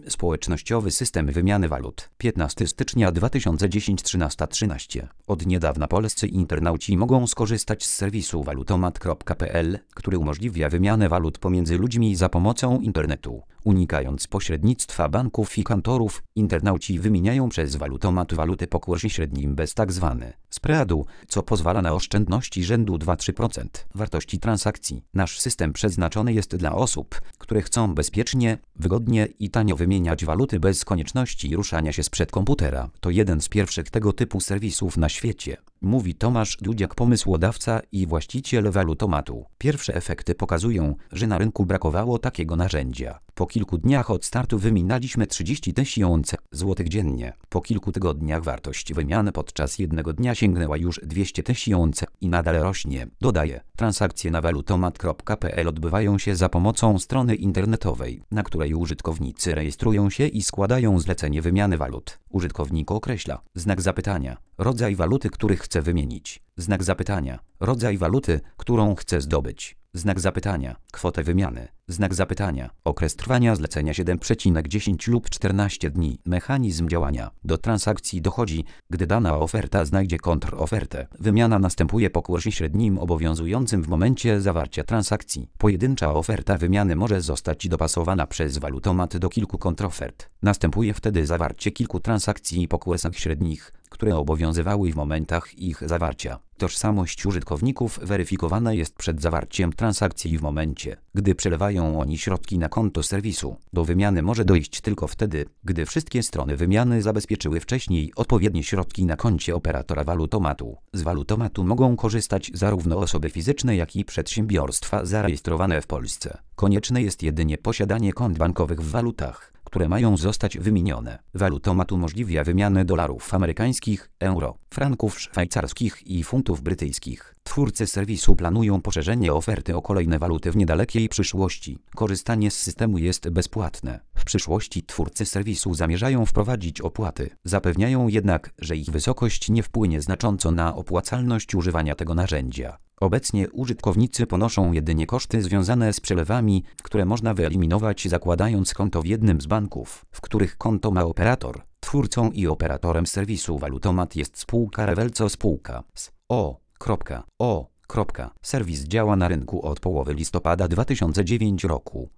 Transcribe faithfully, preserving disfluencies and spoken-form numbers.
Społecznościowy system wymiany walut. piętnastego stycznia dwa tysiące dziesiątego trzynaście trzynaście. Od niedawna polscy internauci mogą skorzystać z serwisu walutomat kropka p l, który umożliwia wymianę walut pomiędzy ludźmi za pomocą internetu. Unikając pośrednictwa banków i kantorów, internauci wymieniają przez walutomat waluty po kursie średnim bez tzw. spreadu, co pozwala na oszczędności rzędu dwa do trzech procent wartości transakcji. Nasz system przeznaczony jest dla osób, które chcą bezpiecznie, wygodnie i tanio wymieniać waluty bez konieczności ruszania się sprzed komputera. To jeden z pierwszych tego typu serwisów na świecie, mówi Tomasz Dudziak, pomysłodawca i właściciel walutomatu. Pierwsze efekty pokazują, że na rynku brakowało takiego narzędzia. Po kilku dniach od startu wymienialiśmy trzydzieści tysięcy złotych dziennie. Po kilku tygodniach wartość wymiany podczas jednego dnia sięgnęła już dwieście tysięcy i nadal rośnie, dodaje. Transakcje na walutomat kropka p l odbywają się za pomocą strony internetowej, na której użytkownicy rejestrują się i składają zlecenie wymiany walut. Użytkownik określa znak zapytania, rodzaj waluty, który chce wymienić, znak zapytania, rodzaj waluty, którą chce zdobyć, znak zapytania, kwotę wymiany, znak zapytania, okres trwania zlecenia siedem przecinek dziesięć lub czternaście dni. Mechanizm działania. Do transakcji dochodzi, gdy dana oferta znajdzie kontrofertę. Wymiana następuje po kursie średnim obowiązującym w momencie zawarcia transakcji. Pojedyncza oferta wymiany może zostać dopasowana przez walutomat do kilku kontrofert. Następuje wtedy zawarcie kilku transakcji po kursach średnich, które obowiązywały w momentach ich zawarcia. Tożsamość użytkowników weryfikowana jest przed zawarciem transakcji w momencie, gdy przelewają oni środki na konto serwisu. Do wymiany może dojść tylko wtedy, gdy wszystkie strony wymiany zabezpieczyły wcześniej odpowiednie środki na koncie operatora walutomatu. Z walutomatu mogą korzystać zarówno osoby fizyczne, jak i przedsiębiorstwa zarejestrowane w Polsce. Konieczne jest jedynie posiadanie kont bankowych w walutach, które mają zostać wymienione. Walutomat umożliwia wymianę dolarów amerykańskich, euro, franków szwajcarskich i funtów brytyjskich. Twórcy serwisu planują poszerzenie oferty o kolejne waluty w niedalekiej przyszłości. Korzystanie z systemu jest bezpłatne. W przyszłości twórcy serwisu zamierzają wprowadzić opłaty. Zapewniają jednak, że ich wysokość nie wpłynie znacząco na opłacalność używania tego narzędzia. Obecnie użytkownicy ponoszą jedynie koszty związane z przelewami, które można wyeliminować zakładając konto w jednym z banków, w których konto ma operator. Twórcą i operatorem serwisu walutomat jest spółka Rewelco spółka z o o Serwis działa na rynku od połowy listopada dwa tysiące dziewiątego roku.